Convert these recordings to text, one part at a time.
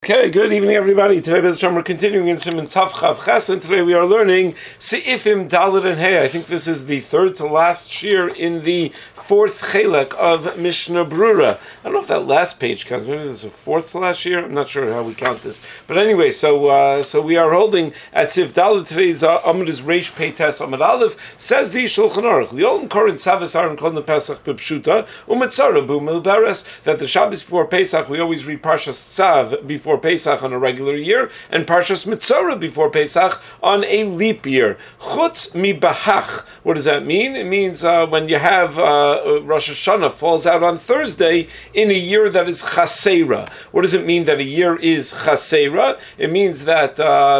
Okay, good evening, everybody. Today, we're continuing in Siman Tav Chav Ches, and today we are learning Seifim Dalet and Hey. I think this is the third to last shir in the fourth chelek of Mishnah Brura. I don't know if that last page counts. Maybe this is the fourth to last year. I'm not sure how we count this. But anyway, so we are holding at Sif Dalet. Today's Amud is Reish Pei Tes Amud Aleph. Says the Shulchan Aruch, Li'olam Korin Savas Aron Kol Pesach B'Pshuta U'Metzara B'Milberes. That the Shabbos before Pesach we always read Parshas Tzav before Pesach on a regular year, and Parshas Mitzorah before Pesach on a leap year. Chutz mi bahach. What does that mean? It means when you have Rosh Hashanah falls out on Thursday in a year that is Chasera. What does it mean that a year is Chasera? It means that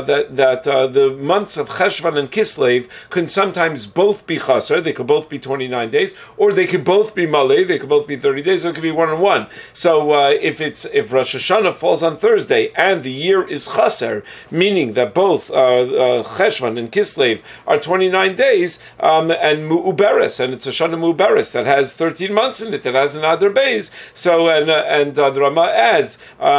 the months of Cheshvan and Kislev can sometimes both be Chaser. They could both be 29 days, or they could both be Malay. They could both be 30 days, or it could be 1 and 1. So if Rosh Hashanah falls on Thursday and the year is Chaser, meaning that both Cheshvan and Kislev are 29 days, and Mu'uberes, and it's a Shana Mu'uberes that has 13 months in it, that has an Adar Beis. So the Rama adds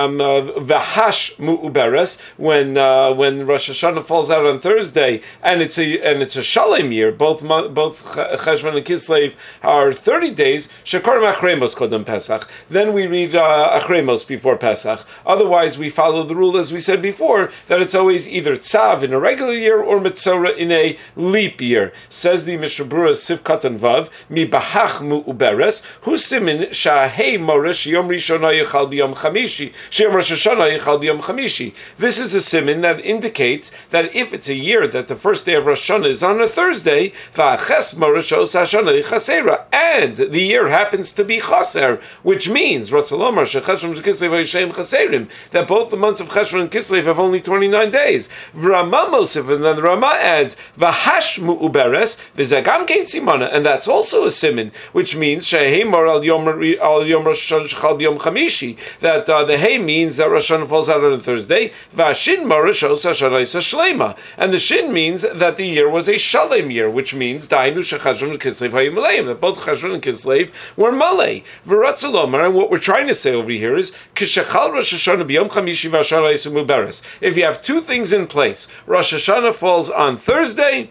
Vahash Mu'uberes when Rosh Hashanah falls out on Thursday, and it's a Shalem year. Both Cheshvan and Kislev are 30 days. Shekarim Achremos Kodem Pesach. Then we read Achremos before Pesach. Otherwise, we follow the rule, as we said before, that it's always either Tzav in a regular year or Metzora in a leap year. Says the Mishnah Brura Sif Katan Vav, Mi Bahach Mu'uberes, Hu Simin Shahei Morish Yom Rishona Yechal B'Yom Chamishi, Shem Rosh Hashanah Yechal B'Yom Chamishi. This is a simin that indicates that if it's a year that the first day of Rosh Hashanah is on a Thursday, Va'aches Morish Os Hashanah Chasera, and the year happens to be Chaser, which means Ratzalomar Shechashim Kislev Yishem Chaserim, that both the months of Cheshvan and Kislev have only 29 days. V'Rama Mosif, and then the Rama adds V'Hash Mu'uberes V'Zagam Kein Simona, and that's also a simin, which means Shehei Mor Al Yom Rosh Hashanah Shechal B'Yom Chamishi, that the Hey means that Rosh Hashanah falls out on a Thursday. V'Shin Morish Os Hashanah Yisa Shlema, and the Shin means that the year was a Shalem year, which means Dainu Shechashvan and Kislev Hayim Maleim, that both Cheshvan and Kislev were Malay. V'Ratzalomar, and what we're trying to say over here is Kishachal Rosh Hashanah B'Yom Chamishi V'Hashanah Yisa Muberes. If you have two things in place, Rosh Hashanah falls on Thursday,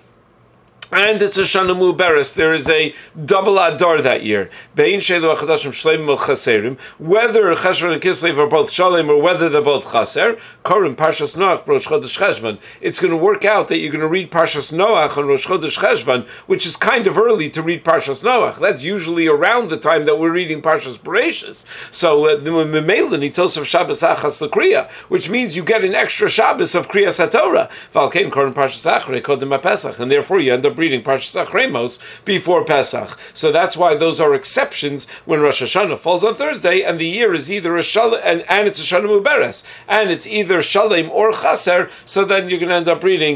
and it's a Shana Mu'uberes, there is a double Adar that year. Bein Sheilu HaChadashim Shleim Chaserim, whether Cheshvan and Kislev are both Shalem or whether they're both Chaser, Korim Parshas Noach Rosh Chodesh Cheshvan. It's going to work out that you're going to read Parshas Noach on Rosh Chodesh Cheshvan, which is kind of early to read Parshas Noach. That's usually around the time that we're reading Parshas Bereshis. So the Memela Nitos of Shabbos Achas L'Kriya, which means you get an extra Shabbos of Kriyas HaTorah. Valkein Korim Parshas Achrei Kodem HaPesach, and therefore you end up reading Parshas Achremos before Pesach. So that's why those are exceptions when Rosh Hashanah falls on Thursday and the year is either a Shalem and it's a Shana Mu'uberes, and it's either Shalem or Chaser. So then you're going to end up reading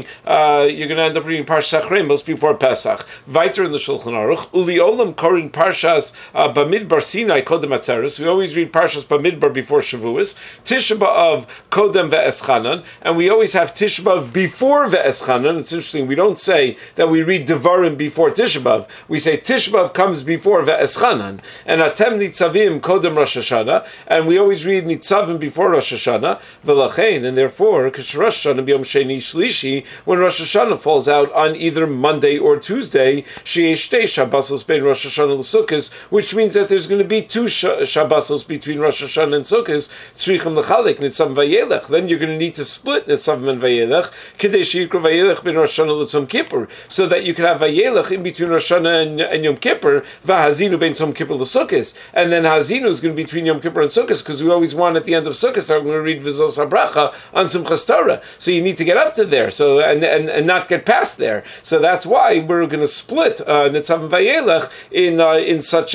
Parshas Achremos before Pesach. Weiter in the Shulchan Aruch, Uli Olam Korin Parshas Bamidbar Sinai Kodem Atzeres. We always read Parshas Bamidbar before Shavuos. Tisha B'Av Kodem Ve'eschanan, and we always have Tisha B'Av before Ve'eschanan. It's interesting. We don't say that we read Devarim before Tisha B'Av. We say Tisha B'Av comes before Ve'eschanan, and Atem Nitzavim Kodem Rosh Hashanah, and we always read Nitzavim before Rosh Hashanah. V'lachein, and therefore Kish Rosh Hashanah B'Yom Sheni Shlishi, when Rosh Hashanah falls out on either Monday or Tuesday, Sheyesh Shtei Shabbosos bein Rosh Hashanah l'Sukkos, which means that there's going to be two Shabbosos between Rosh Hashanah and Sukkos. Tzrichim l'chalek Nitzavim Vayelech. Then you're going to need to split Nitzavim and Vayelech, Kidei Sheyikra Vayelech bein Rosh Hashanah l'Tzom Kippur, so that you can have Vayelech in between Rosh Hashanah and Yom Kippur, V'hazinu bein Tzom Kippur l'Sukkos, and then Hazinu is going to be between Yom Kippur and Sukkos, because we always want at the end of Sukkos I'm going to read V'zos HaBracha on Simchas Torah. So you need to get up to there, so and not get past there. So that's why we're going to split Nitzavim Vayelech in such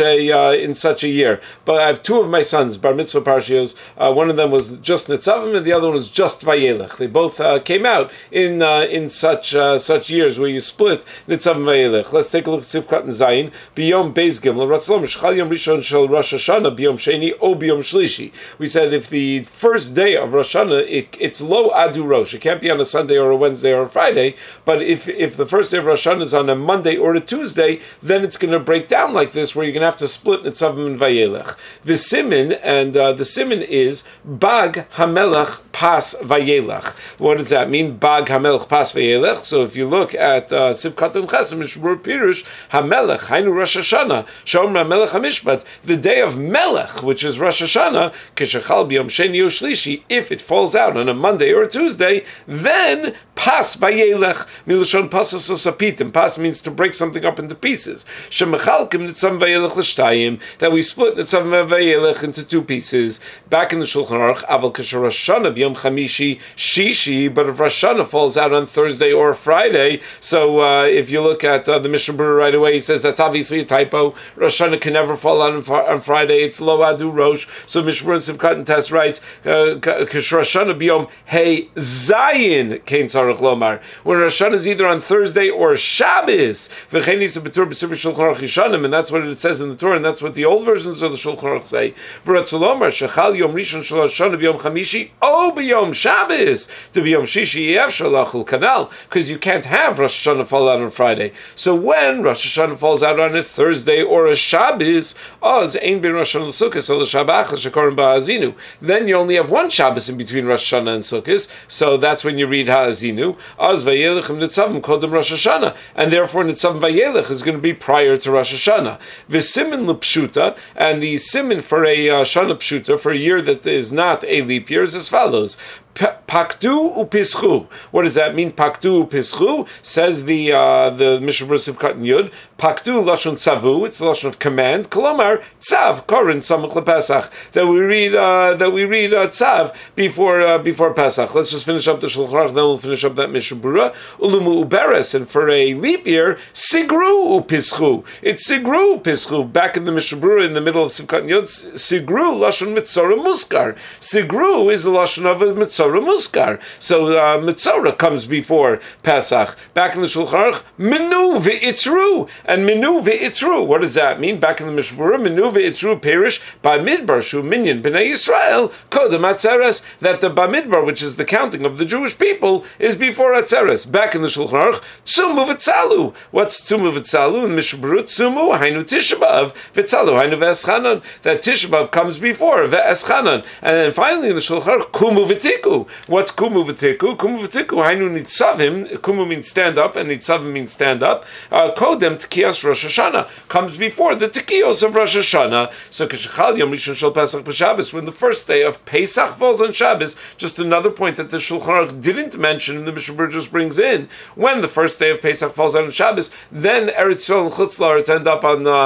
a year. But I have two of my sons, Bar Mitzvah Parshios. One of them was just Nitzavim, and the other one was just Vayelech. They both came out in such years where you split Nitzavim Vayelech. Let's take a look at Sivkat and Zayin. Biyom Beis Gimel Ratzlom Shchal Yom Rishon Shel Rosh Hashanah Biyom Sheni O Biyom Shlishi. We said if the first day of Rosh Hashanah it's lo adu rosh. It can't be on a Sunday or a Wednesday or a Friday. But if the first day of Rosh Hashanah is on a Monday or a Tuesday, then it's going to break down like this, where you're going to have to split Nitzavim and Vayelech. The simin, and the simin is Bag Hamelach Pas Vayelach. What does that mean? Bag Hamelach Pas Vayelach. So if you look at Sivkat and Chesem, Mishmur Pirush, Hamelech, Hainu Rosh Hashanah, Shomer Hamelech HaMishpat, the day of Melech, which is Rosh Hashanah, Kishachal B'Yom Sheni Shlishi, if it falls out on a Monday or a Tuesday, then Pas Vayelech, Milashon Pasos Osapitim. Pas means to break something up into pieces. Shemechalkim Nitzavim Vayelech L'Shtayim, that we split Nitzavim Vayelech into two pieces. Back in the Shulchan Aruch, Aval Kasher Rosh Hashanah B'Yom Chamishi Shishi, but if Rosh Hashanah falls out on Thursday or Friday, so if you look at the Mishnah Berurah right away, he says that's obviously a typo. Rosh Hashanah can never fall out on Friday. It's lo adu rosh. So Mishnah Berurah Sivkat and Tess writes, Kasher Rosh Hashanah B'Yom Hey Zayin Kein Tzarich Lomar. When Rosh Hashanah is either on Thursday or Shabbos, V'chenis B'tur B'Sifri Shulchan Aruch Yishanim, and that's what it says in the Torah, and that's what the old versions of the Shulchan Aruch say. V'ratzolomar Shechal Yom Rishon Shel Rosh Hashanah B'Yom Chamishi O B'Yom Shabbos to B'Yom Shishi Yev Shalachul Kanal, because you can't have Rosh Hashanah fall out on Friday. So when Rosh Hashanah falls out on a Thursday or a Shabbos, Oz Ein Ben Rosh Hashanah Sukkos Ela Shabbat Shekorim Ba'azinu, then you only have one Shabbos in between Rosh Hashanah and Sukkos, so that's when you read Ha'azinu. Oz Vayelech Nitzavim Kodem Rosh Hashanah, and therefore Nitzavim Vayelech is going to be prior to Rosh Hashanah. V'simin l'pshuta, and the simin for a Shana Pshuta, for a year that is not a leap year, is as follows. Pakdu upischu. What does that mean? Pakdu upischu, says the Mishnah Berurah Sivkat and Yud. Pakdu lashon tzavu. It's the lashon of command. Kolomar tzav korin samach lePesach. That we read tzav before Pesach. Let's just finish up the Shulchan Aruch, then we'll finish up that Mishnah Berurah. Ulumu uberes, and for a leap year, sigru upischu. It's sigru upischu. Back in the Mishnah Berurah, in the middle of Sivkat and Yud, sigru lashon mitzora muskar. Sigru is the lashon of a mitzora muskar. So Mitzorah comes before Pesach. Back in the Shulchan Aruch, Minu v'itzru. And Minu v'itzru, what does that mean? Back in the Mishnah Berurah, Minu v'itzru perish Bamidbar shu minyan b'nei Yisrael kodem atzeres, that the Bamidbar, which is the counting of the Jewish people, is before Atzeres. Back in the Shulchan Aruch, Tzumu v'tzalu. What's Tzumu v'tzalu? In Mishnah Berurah, Tzumu hainu Tisha B'Av, v'tzalu hainu ve'eschanan. That Tisha B'Av comes before ve'eschanan. And then finally in the Shulchan Aruch, Kumu v'tiku. What's Kumu v'tiku? Kumu v'tiku hainu nitzavim. Kumu means stand up, and nitzavim means stand up. Kodem Tekiyas Rosh Hashanah comes before the Tekiyos of Rosh Hashanah. So Kishachal Yom Rishon Shel Pesach B'Shabbos, when the first day of Pesach falls on Shabbos, just another point that the Shulchan Aruch didn't mention, and the Mishnah Berurah just brings in, when the first day of Pesach falls on Shabbos, then Eretz Yisrael and Chutz La'aretz end up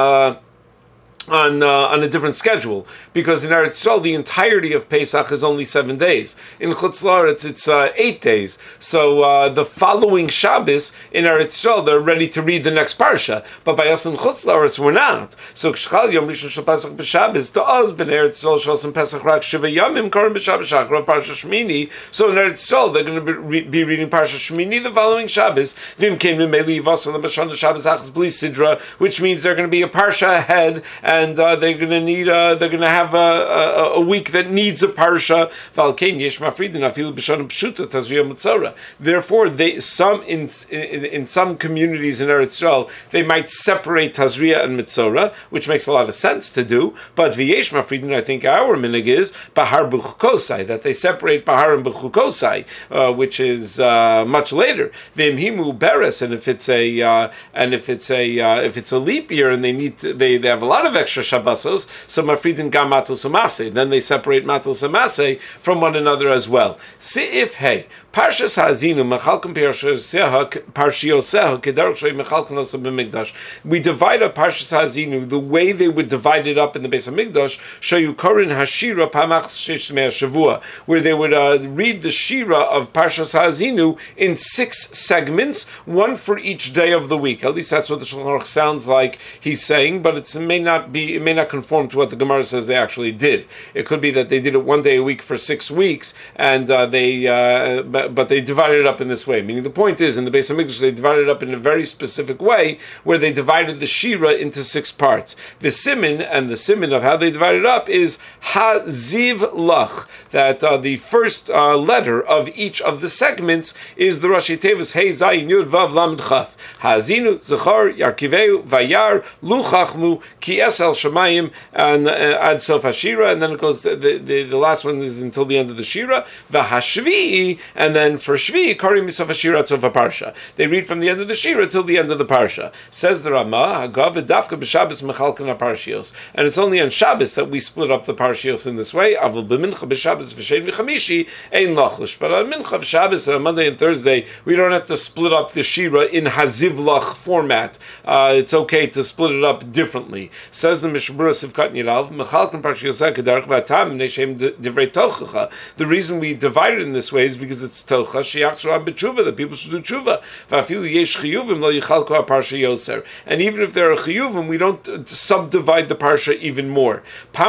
on a different schedule, because in Eretz Yisrael the entirety of Pesach is only 7 days. In Chutz La'aretz it's 8 days. So the following Shabbos in Eretz Yisrael they're ready to read the next parsha, but by us in Chutz La'aretz we're not. So K'shchal Yom Rishon Shel Pesach B'Shabbos to us ben Eretz Yisrael Shosem Pesach Rak Shiva Yamim Korim B'Shabbos Shachar Parsha Shmini. So in Eretz Yisrael they're going to be reading Parsha Shmini the following Shabbos. Vim Kein Mimeli Yivasol L'Bashana Shabbos Achas Bli Sidra, which means they're going to be a parsha ahead, and they're going to need. They're going to have a week that needs a parsha. Therefore, in some communities in Eretz Yisrael, they might separate Tazria and Mitzora, which makes a lot of sense to do. But V'yesh Mafridin, I think our minig is Bahar B'chukosai, that they separate Bahar and B'chukosai, which is much later. V'imhimu Beres, and if it's a leap year and they have a lot of extra Shabbosos, so Mafridin Gam Matos Umaseh, then they separate Matos Umaseh from one another as well. Si'if Hey, Parshas Ha'azinu Mechalkim Parshioseha Kedarach Shoy Mechalkim Osa B'Mikdash. We divide up Parshas Ha'azinu the way they would divide it up in the Beis HaMikdash, Shoyu Korin Hashira Pamach Shesh Mea Shavua, where they would read the Shira of Parshas Ha'azinu in 6 segments, one for each day of the week. At least that's what the Shulchan Aruch sounds like he's saying, but it may not conform to what the Gemara says they actually did. It could be that they did it one day a week for 6 weeks, and they but they divided it up in this way. Meaning the point is, in the Beis Hamikdash, they divided it up in a very specific way, where they divided the Shira into 6 parts. The Siman, and the Siman of how they divided it up is Haziv Lach, that the first letter of each of the segments is the Rashi Tevis Hey Zayin Yud Vav Lamed Chaf. Hazinu Zachar Yarkiveu Vayar Luchachmu Ki Esel Shemayim, and Ad Sof Hashira, and then it goes. The last one is until the end of the Shira. V'Hashvi, and then for Shvi Karim Misof Hashira Tzov Parsha. They read from the end of the Shira till the end of the Parsha. Says the Rama, Hagav Dafka b'Shabbos Mechalkan Parshios, and it's only on Shabbos that we split up the Parshios in this way. Avol b'Mincha b'Shabbos v'Shein v'Chamishi ein lachlish, but on Mincha b'Shabbos and on Monday and Thursday we don't have to split up the Shira in Hazivlach format. It's okay to split it up differently. Says the Mishmura Sivkat Nirav Mechalkan Parshios Kedarach v'Atam Neshem Divrei Tochacha. The reason we divide it in this way is because it's Tocha Sheyachzor b'Tshuva, that people should do Tshuva. V'afilu yesh chiyuvim lo yichalko haParsha yoser. And even if there are chiyuvim, we don't subdivide the parsha even more. They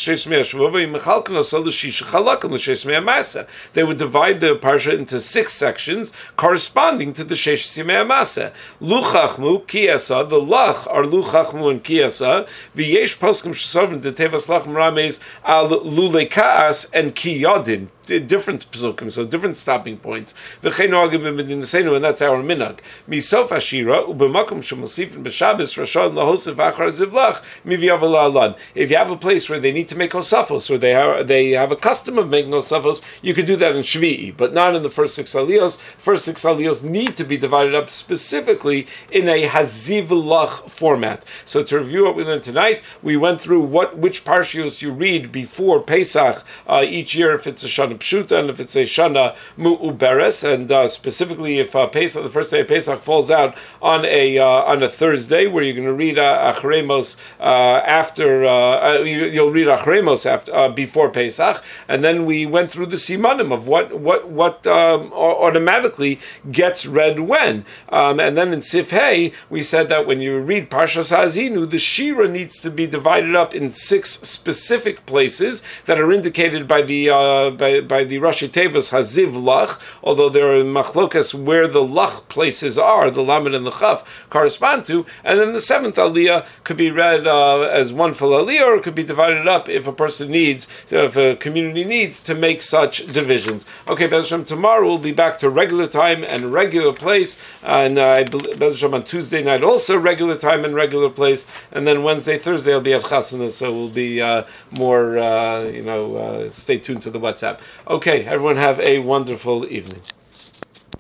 would divide the parsha into 6 sections corresponding to the Sheish Simei HaMaseh. Luchachmu Kiasa, the Lach are Luchachmu and Kiasa. V'yesh poskim shesovim the Tevas Lach Mrames al Lule Kaas and Kiyodin. Different psukim, so different stopping points. And that's our minhag. Misof Hashira ubemakom shemosifin b'Shabbos rashon lahosef achar zivlach miviyav la'alan. If you have a place where they need to make osafos, or they have a custom of making osafos, you could do that in Shvi'i, but not in the first 6 aliyos. First 6 aliyos need to be divided up specifically in a hazivlach format. So to review what we learned tonight, we went through which parshios you read before Pesach each year, if it's a Shana Pshuta and if it's a Shana Mu'uberes, and specifically if Pesach, the first day of Pesach falls out on a Thursday, where you're going to read Achremos after you'll read Achremos after before Pesach, and then we went through the simanim of what automatically gets read when, and then in Sif Hey we said that when you read Parshas Hazinu, the Shira needs to be divided up in 6 specific places that are indicated by the by the Rashi Tevis Haziv Lach, although there are machlokas where the Lach places are, the Lamed and the Chaf correspond to, and then the 7th Aliyah could be read as one full Aliyah, or it could be divided up if a person needs, if a community needs to make such divisions. Okay, Be'ez Hashem, tomorrow we'll be back to regular time and regular place, and Be'ez Hashem on Tuesday night also regular time and regular place, and then Wednesday, Thursday I'll be at Chasana, so we'll be more, stay tuned to the WhatsApp. Okay, everyone have a wonderful evening.